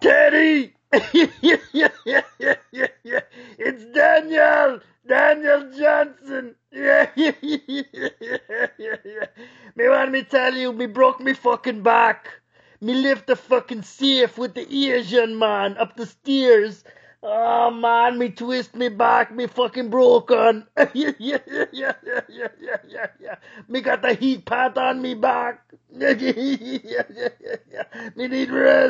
Teddy! It's Daniel! Daniel Johnson! Me want me tell you, me broke me fucking back. Me lift the fucking safe with the Asian man up the stairs. Oh man, me twist me back, me fucking broken. Me got the heat pad on me back. Me need rest.